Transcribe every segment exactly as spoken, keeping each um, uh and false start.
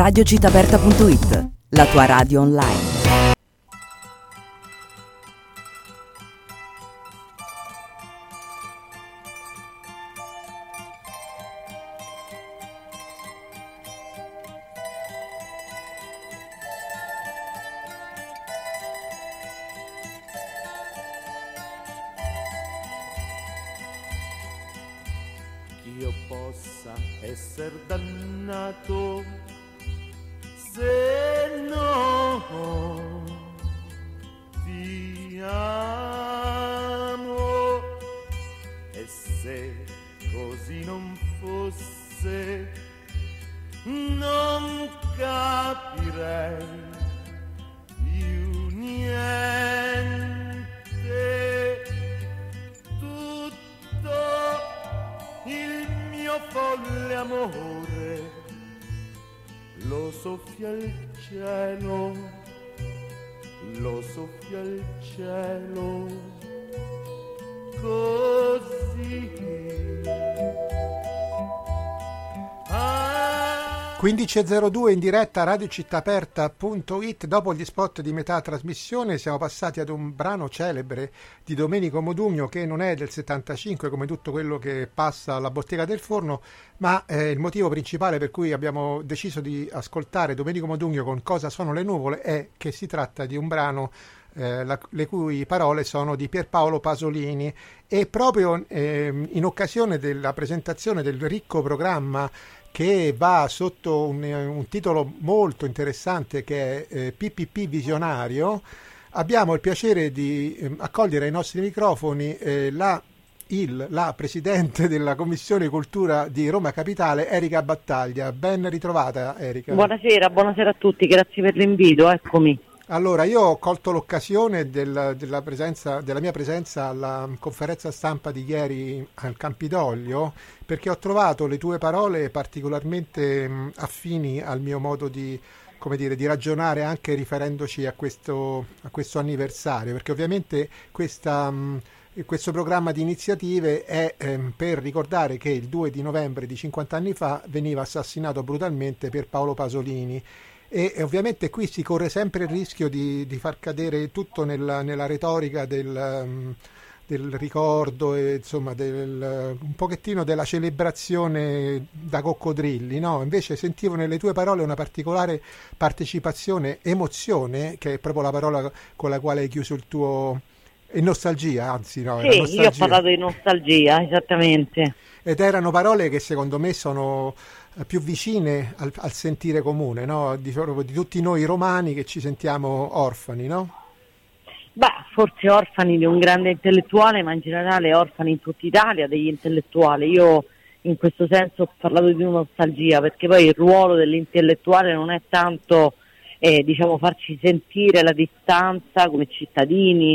radio città aperta punto it, la tua radio online. Io possa essere dannato se no ti amo, e se così non fosse non capirei più niente. Tutto il mio folle amore lo soffia il cielo, lo soffia il cielo così. Ah. quindici e zero due in diretta radio città aperta punto it. Dopo gli spot di metà trasmissione siamo passati ad un brano celebre di Domenico Modugno, che non è del settantacinque come tutto quello che passa alla bottega del forno, ma eh, il motivo principale per cui abbiamo deciso di ascoltare Domenico Modugno con Cosa sono le nuvole è che si tratta di un brano eh, la, le cui parole sono di Pierpaolo Pasolini, e proprio eh, in occasione della presentazione del ricco programma che va sotto un, un titolo molto interessante che è eh, P P P Visionario, abbiamo il piacere di eh, accogliere ai nostri microfoni eh, la, il, la Presidente della Commissione Cultura di Roma Capitale, Erika Battaglia. Ben ritrovata, Erika. Buonasera, buonasera a tutti, grazie per l'invito, eccomi. Allora, io ho colto l'occasione del, della, presenza, della mia presenza alla conferenza stampa di ieri al Campidoglio, perché ho trovato le tue parole particolarmente mh, affini al mio modo di, come dire, di ragionare, anche riferendoci a questo, a questo anniversario, perché ovviamente questa, mh, questo programma di iniziative è ehm, per ricordare che il due di novembre di cinquanta anni fa veniva assassinato brutalmente Pierpaolo Pasolini. E, e ovviamente qui si corre sempre il rischio di, di far cadere tutto nella, nella retorica del, um, del ricordo e insomma del, un pochettino della celebrazione da coccodrilli, no? Invece sentivo nelle tue parole una particolare partecipazione, emozione, che è proprio la parola con la quale hai chiuso il tuo... e nostalgia, anzi no. Sì, io ho parlato di nostalgia, esattamente. Ed erano parole che secondo me sono più vicine al, al sentire comune, no? Di, di tutti noi romani che ci sentiamo orfani, no? Beh, forse orfani di un grande intellettuale, ma in generale orfani in tutta Italia degli intellettuali. Io in questo senso ho parlato di nostalgia, perché poi il ruolo dell'intellettuale non è tanto eh, diciamo farci sentire la distanza come cittadini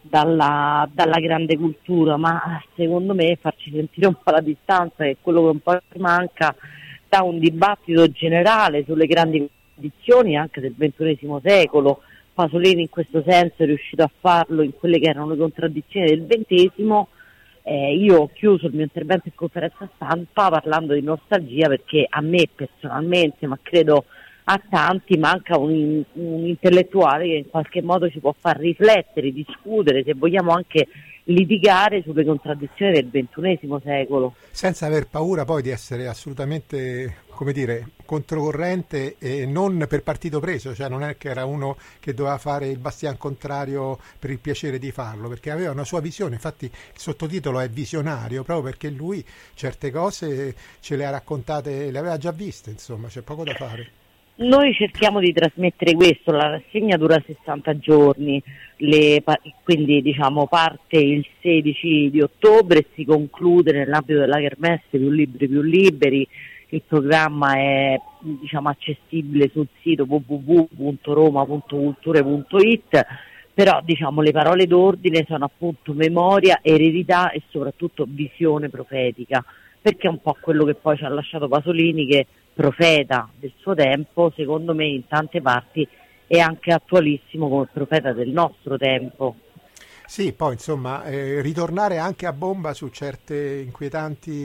dalla, dalla grande cultura, ma secondo me farci sentire un po' la distanza, che è quello che un po' manca da un dibattito generale sulle grandi contraddizioni anche del ventunesimo secolo. Pasolini in questo senso è riuscito a farlo in quelle che erano le contraddizioni del ventesimo. Eh, io ho chiuso il mio intervento in conferenza stampa parlando di nostalgia, perché a me personalmente, ma credo a tanti, manca un, un intellettuale che in qualche modo ci può far riflettere, discutere, se vogliamo anche litigare sulle contraddizioni del ventunesimo secolo. Senza aver paura poi di essere assolutamente, come dire, controcorrente e non per partito preso, cioè non è che era uno che doveva fare il bastian contrario per il piacere di farlo, perché aveva una sua visione. Infatti il sottotitolo è Visionario, proprio perché lui certe cose ce le ha raccontate, le aveva già viste, insomma, c'è poco da fare. Noi cerchiamo di trasmettere questo, la rassegna dura sessanta giorni, le, quindi diciamo parte il sedici di ottobre e si conclude nell'ambito della Kermesse Più Libri Più Liberi. Il programma è diciamo accessibile sul sito w w w punto roma punto culture punto it, però diciamo le parole d'ordine sono appunto memoria, eredità e soprattutto visione profetica, perché è un po' quello che poi ci ha lasciato Pasolini, che profeta del suo tempo, secondo me in tante parti è anche attualissimo come profeta del nostro tempo. Sì, poi insomma eh, ritornare anche a bomba su certe inquietanti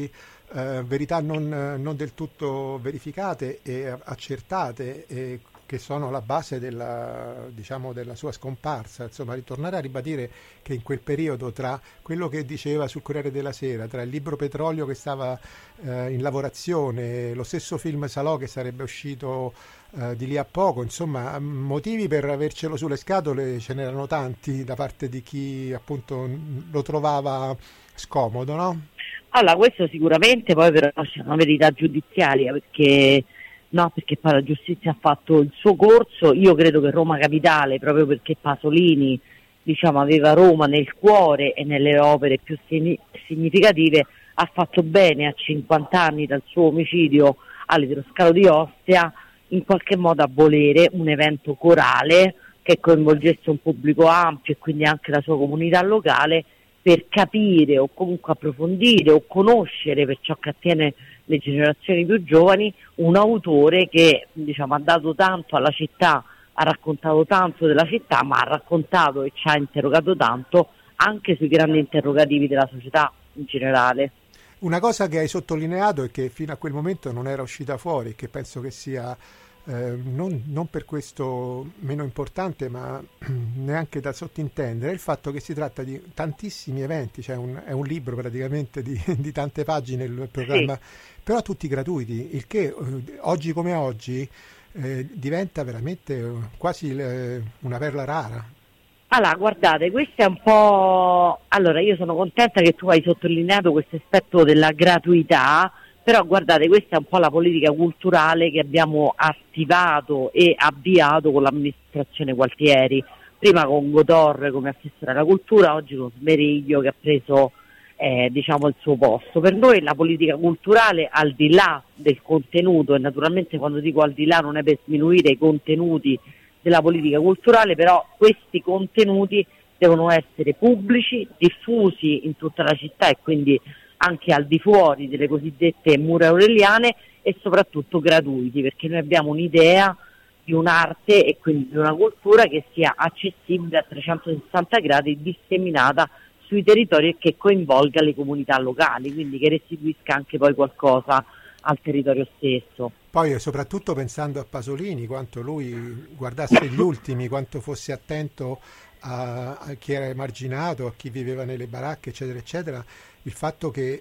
eh, verità non, non del tutto verificate e accertate, e che sono la base della, diciamo, della sua scomparsa. Insomma, ritornare a ribadire che in quel periodo, tra quello che diceva sul Corriere della Sera, tra il libro Petrolio che stava eh, in lavorazione, lo stesso film Salò che sarebbe uscito eh, di lì a poco, insomma, motivi per avercelo sulle scatole ce n'erano tanti da parte di chi appunto lo trovava scomodo, no? Allora, questo sicuramente, poi però c'è una verità giudiziaria, perché no, perché poi la giustizia ha fatto il suo corso. Io credo che Roma Capitale, proprio perché Pasolini, diciamo, aveva Roma nel cuore e nelle opere più significative, ha fatto bene a cinquanta anni dal suo omicidio all'Idroscalo di Ostia in qualche modo a volere un evento corale che coinvolgesse un pubblico ampio e quindi anche la sua comunità locale, per capire o comunque approfondire o conoscere, per ciò che attiene le generazioni più giovani, un autore che, diciamo, ha dato tanto alla città, ha raccontato tanto della città, ma ha raccontato e ci ha interrogato tanto anche sui grandi interrogativi della società in generale. Una cosa che hai sottolineato e che fino a quel momento non era uscita fuori, che penso che sia eh, non, non per questo meno importante, ma neanche da sottintendere, è il fatto che si tratta di tantissimi eventi, cioè un, è un libro praticamente di, di tante pagine il programma, sì, però tutti gratuiti, il che eh, oggi come oggi eh, diventa veramente quasi eh, una perla rara. Allora, guardate, questo è un po'... Allora, io sono contenta che tu hai sottolineato questo aspetto della gratuità, però guardate, questa è un po' la politica culturale che abbiamo attivato e avviato con l'amministrazione Gualtieri, prima con Godor come assessore alla cultura, oggi con Smeriglio che ha preso eh, diciamo il suo posto. Per noi la politica culturale, al di là del contenuto, e naturalmente quando dico al di là non è per sminuire i contenuti della politica culturale, però questi contenuti devono essere pubblici, diffusi in tutta la città e quindi anche al di fuori delle cosiddette mura aureliane, e soprattutto gratuiti, perché noi abbiamo un'idea di un'arte e quindi di una cultura che sia accessibile a trecentosessanta gradi, disseminata sui territori e che coinvolga le comunità locali, quindi che restituisca anche poi qualcosa al territorio stesso. Poi soprattutto pensando a Pasolini, quanto lui guardasse gli ultimi, quanto fosse attento a, a chi era emarginato, a chi viveva nelle baracche, eccetera, eccetera, il fatto che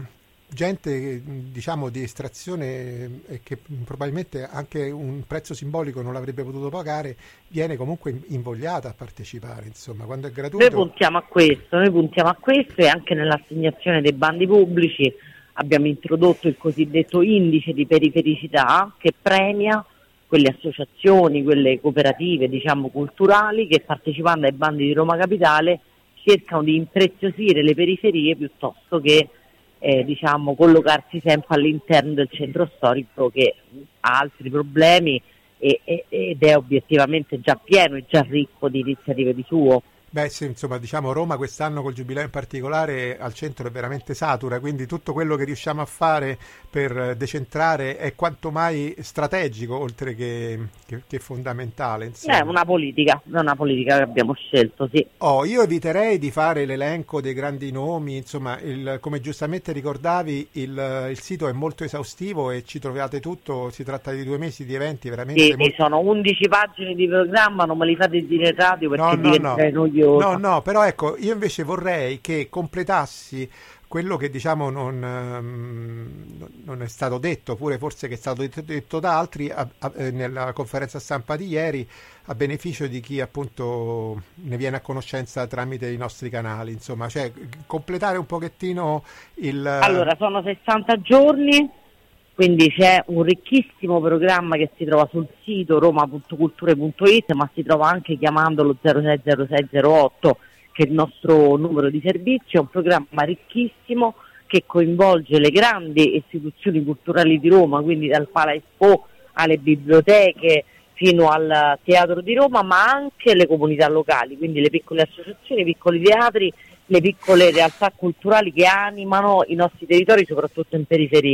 gente, diciamo, di estrazione e che probabilmente anche un prezzo simbolico non l'avrebbe potuto pagare, viene comunque invogliata a partecipare, insomma, quando è gratuito. Noi puntiamo a questo, noi puntiamo a questo e anche nell'assegnazione dei bandi pubblici abbiamo introdotto il cosiddetto indice di perifericità che premia quelle associazioni, quelle cooperative, diciamo, culturali che partecipando ai bandi di Roma Capitale cercano di impreziosire le periferie piuttosto che eh, diciamo collocarsi sempre all'interno del centro storico che ha altri problemi e, e, ed è obiettivamente già pieno e già ricco di iniziative di suo. Beh sì, insomma, diciamo Roma quest'anno col Giubileo in particolare al centro è veramente satura, quindi tutto quello che riusciamo a fare per decentrare è quanto mai strategico oltre che, che, che fondamentale. Insomma. È una politica, è una politica che abbiamo scelto, sì. Oh, io eviterei di fare l'elenco dei grandi nomi, insomma, il, come giustamente ricordavi il, il sito è molto esaustivo e ci trovate tutto, si tratta di due mesi di eventi veramente... Sì, molto... sono undici pagine di programma, non me li fate dire in radio perché no, no, diventerei no. noioso. No, no, però ecco, io invece vorrei che completassi quello che diciamo non, non è stato detto, oppure forse che è stato detto, detto da altri a, a, nella conferenza stampa di ieri, a beneficio di chi appunto ne viene a conoscenza tramite i nostri canali, insomma, cioè completare un pochettino il... Allora, sono sessanta giorni, quindi c'è un ricchissimo programma che si trova sul sito roma punto culture punto it, ma si trova anche chiamandolo zero sei zero sei zero otto, che è il nostro numero di servizio. È un programma ricchissimo che coinvolge le grandi istituzioni culturali di Roma, quindi dal Pala Expo alle biblioteche fino al Teatro di Roma, ma anche le comunità locali, quindi le piccole associazioni, i piccoli teatri, le piccole realtà culturali che animano i nostri territori, soprattutto in periferia.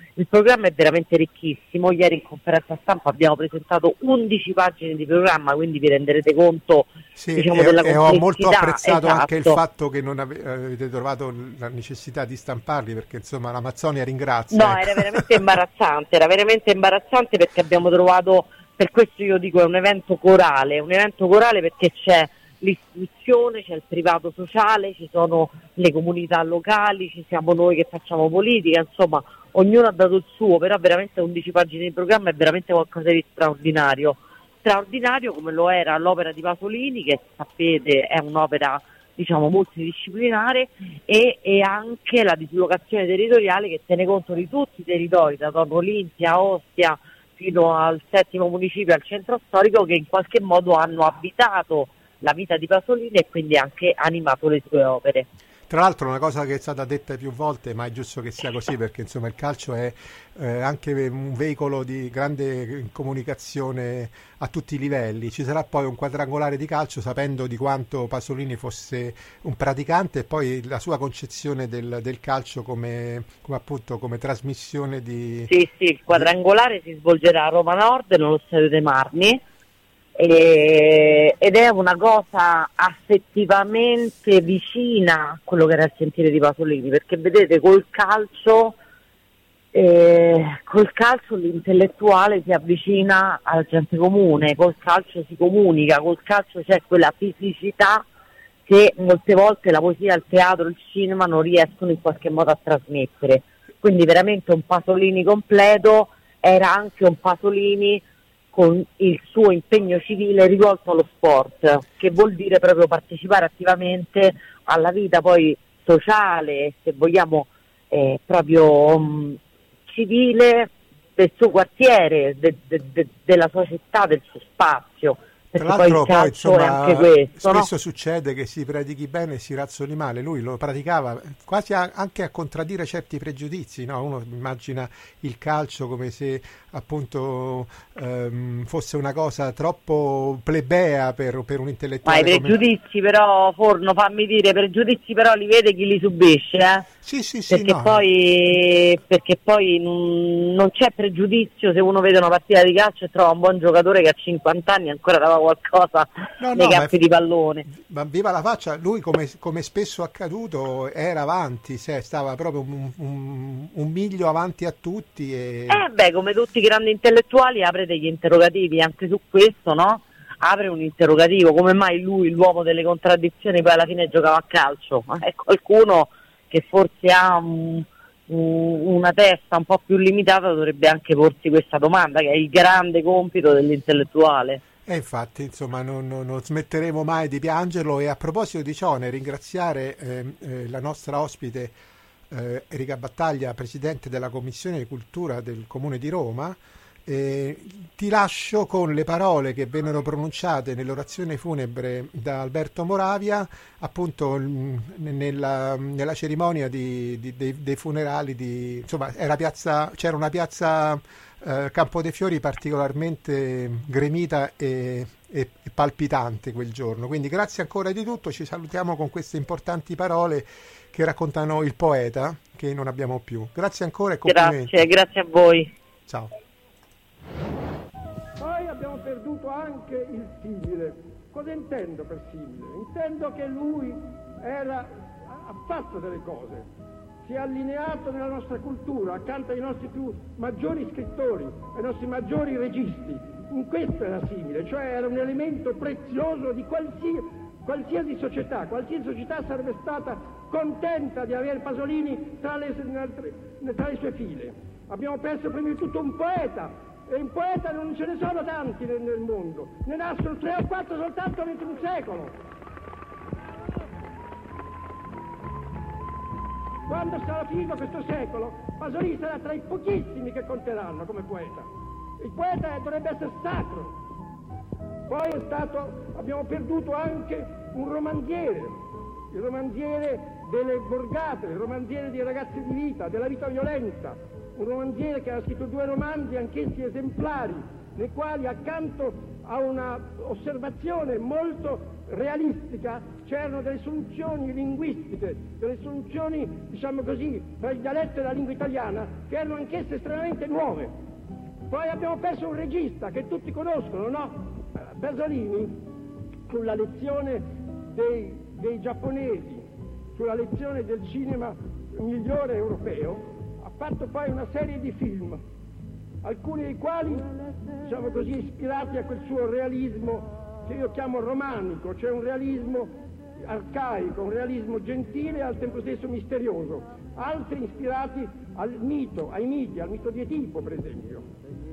il programma è veramente ricchissimo. Ieri in conferenza stampa abbiamo presentato undici pagine di programma, quindi vi renderete conto, sì, diciamo, e, della e complessità. ho molto apprezzato esatto. anche il fatto che non ave- avete trovato la necessità di stamparli, perché insomma l'Amazzonia ringrazia. No, ecco. era veramente imbarazzante, era veramente imbarazzante perché abbiamo trovato, per questo io dico è un evento corale, un evento corale perché c'è l'istruzione, c'è il privato sociale, ci sono le comunità locali, ci siamo noi che facciamo politica, insomma ognuno ha dato il suo, però veramente undici pagine di programma è veramente qualcosa di straordinario, straordinario come lo era l'opera di Pasolini, che sapete è un'opera diciamo multidisciplinare, e, e anche la dislocazione territoriale che tiene conto di tutti i territori, da Torno Olimpia, Ostia, fino al settimo municipio, al centro storico, che in qualche modo hanno abitato la vita di Pasolini e quindi anche animato le sue opere. Tra l'altro una cosa che è stata detta più volte, ma è giusto che sia così, perché insomma il calcio è eh, anche un veicolo di grande comunicazione a tutti i livelli. Ci sarà poi un quadrangolare di calcio, sapendo di quanto Pasolini fosse un praticante, e poi la sua concezione del, del calcio come, come appunto come trasmissione di... Sì, sì, il quadrangolare di... si svolgerà a Roma Nord, nello Stadio dei Marmi, E, ed è una cosa affettivamente vicina a quello che era il sentire di Pasolini, perché vedete col calcio eh, col calcio l'intellettuale si avvicina alla gente comune, col calcio si comunica, col calcio c'è quella fisicità che molte volte la poesia, il teatro, il cinema non riescono in qualche modo a trasmettere. Quindi veramente un Pasolini completo, era anche un Pasolini con il suo impegno civile rivolto allo sport, che vuol dire proprio partecipare attivamente alla vita poi sociale, se vogliamo eh, proprio um, civile del suo quartiere, de, de, de, della sua città, del suo spazio. Tra l'altro poi, insomma, è anche questo, spesso no? succede che si predichi bene e si razzoli male. Lui lo praticava quasi a, anche a contraddire certi pregiudizi, no? Uno immagina il calcio come se appunto ehm, fosse una cosa troppo plebea per, per un intellettuale. Ma i pregiudizi come... però, Forno, fammi dire, pregiudizi però li vede chi li subisce, eh? Sì, sì, sì. Perché no. poi, perché poi non, non c'è pregiudizio se uno vede una partita di calcio e trova un buon giocatore che a cinquanta anni ancora dava qualcosa no, nei no, campi ma, di pallone. Ma viva la faccia, lui come, come spesso accaduto era avanti, cioè, stava proprio un, un, un miglio avanti a tutti. E... Eh beh, come tutti i grandi intellettuali apre degli interrogativi, anche su questo, no? Apre un interrogativo, come mai lui, l'uomo delle contraddizioni, poi alla fine giocava a calcio? È qualcuno che forse ha un, un, una testa un po' più limitata, dovrebbe anche porsi questa domanda, che è il grande compito dell'intellettuale. E infatti, insomma, non, non, non smetteremo mai di piangerlo. E a proposito di ciò, nel ringraziare eh, eh, la nostra ospite eh, Erika Battaglia, Presidente della Commissione di Cultura del Comune di Roma, eh, ti lascio con le parole che vennero pronunciate nell'orazione funebre da Alberto Moravia, appunto nella, nella cerimonia di, di, dei, dei funerali di, insomma, era piazza, c'era una piazza eh, Campo dei Fiori particolarmente gremita e, e, e palpitante quel giorno. Quindi grazie ancora di tutto, ci salutiamo con queste importanti parole che raccontano il poeta che non abbiamo più. Grazie ancora e complimenti. Grazie, grazie a voi. Ciao. Poi abbiamo perduto anche il simile. Cosa intendo per simile? Intendo che lui era, ha fatto delle cose, si è allineato nella nostra cultura, accanto ai nostri più maggiori scrittori, ai nostri maggiori registi. In questo era simile, cioè era un elemento prezioso di qualsiasi, qualsiasi società. Qualsiasi società sarebbe stata contenta di avere Pasolini tra le, tra le sue file. Abbiamo perso prima di tutto un poeta, e in poeta non ce ne sono tanti nel, nel mondo, ne nascono tre o quattro soltanto dentro un secolo. Quando sarà finito questo secolo, Pasolini sarà tra i pochissimi che conteranno come poeta. Il poeta dovrebbe essere sacro. Poi è stato, abbiamo perduto anche un romanziere, il romanziere delle borgate, il romanziere dei ragazzi di vita, della vita violenta, un romanziere che ha scritto due romanzi, anch'essi esemplari, nei quali accanto a una osservazione molto realistica c'erano delle soluzioni linguistiche, delle soluzioni, diciamo così, tra il dialetto e la lingua italiana, che erano anch'esse estremamente nuove. Poi abbiamo perso un regista che tutti conoscono, no? Pasolini, sulla lezione dei, dei giapponesi, sulla lezione del cinema migliore europeo, ha fatto poi una serie di film, alcuni dei quali, diciamo così, ispirati a quel suo realismo che io chiamo romanico, cioè un realismo arcaico, un realismo gentile e al tempo stesso misterioso, altri ispirati al mito, ai miti, al mito di Edipo per esempio.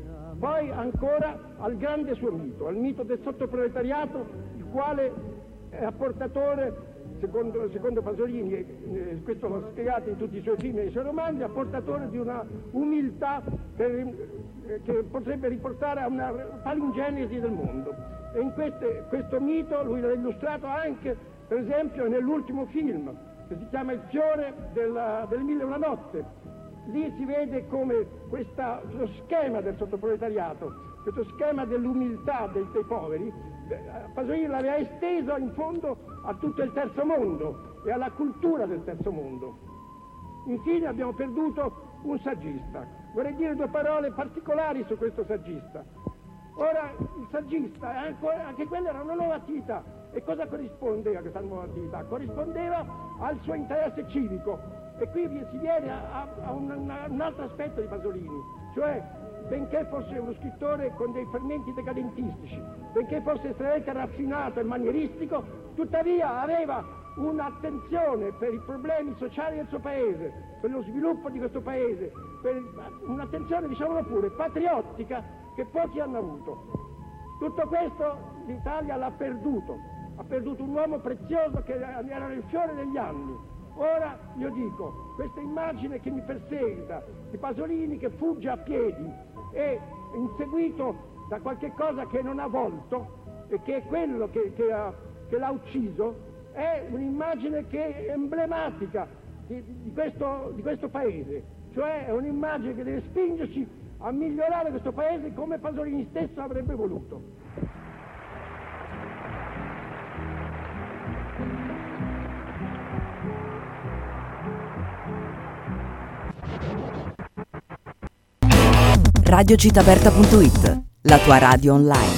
Poi ancora al grande suo mito, al mito del sottoproletariato, il quale è apportatore, secondo, secondo Pasolini, eh, questo l'ho spiegato in tutti i suoi film e i suoi romanzi, apportatore di una umiltà per, eh, che potrebbe riportare a una palingenesi del mondo. E in queste, questo mito lui l'ha illustrato anche, per esempio, nell'ultimo film, che si chiama Il fiore della, del mille e una notte. Lì si vede come questa, lo schema del sottoproletariato, questo schema dell'umiltà dei, dei poveri, Pasolini l'aveva esteso in fondo a tutto il terzo mondo e alla cultura del terzo mondo. Infine abbiamo perduto un saggista. Vorrei dire due parole particolari su questo saggista. Ora, il saggista, anche, anche quella era una nuova attività. E cosa corrispondeva a questa nuova attività? Corrispondeva al suo interesse civico. E qui si viene a, a, a un, un altro aspetto di Pasolini, cioè benché fosse uno scrittore con dei fermenti decadentistici, benché fosse estremamente raffinato e manieristico, tuttavia aveva un'attenzione per i problemi sociali del suo paese, per lo sviluppo di questo paese, per un'attenzione, diciamolo pure, patriottica che pochi hanno avuto. Tutto questo l'Italia l'ha perduto, ha perduto un uomo prezioso che era nel fiore degli anni. Ora io dico, questa immagine che mi perseguita, di Pasolini che fugge a piedi e inseguito da qualche cosa che non ha volto e che è quello che, che, ha, che l'ha ucciso, è un'immagine che è emblematica di, di, questo, di questo paese, cioè è un'immagine che deve spingerci a migliorare questo paese come Pasolini stesso avrebbe voluto. radiocitaberta punto it, la tua radio online.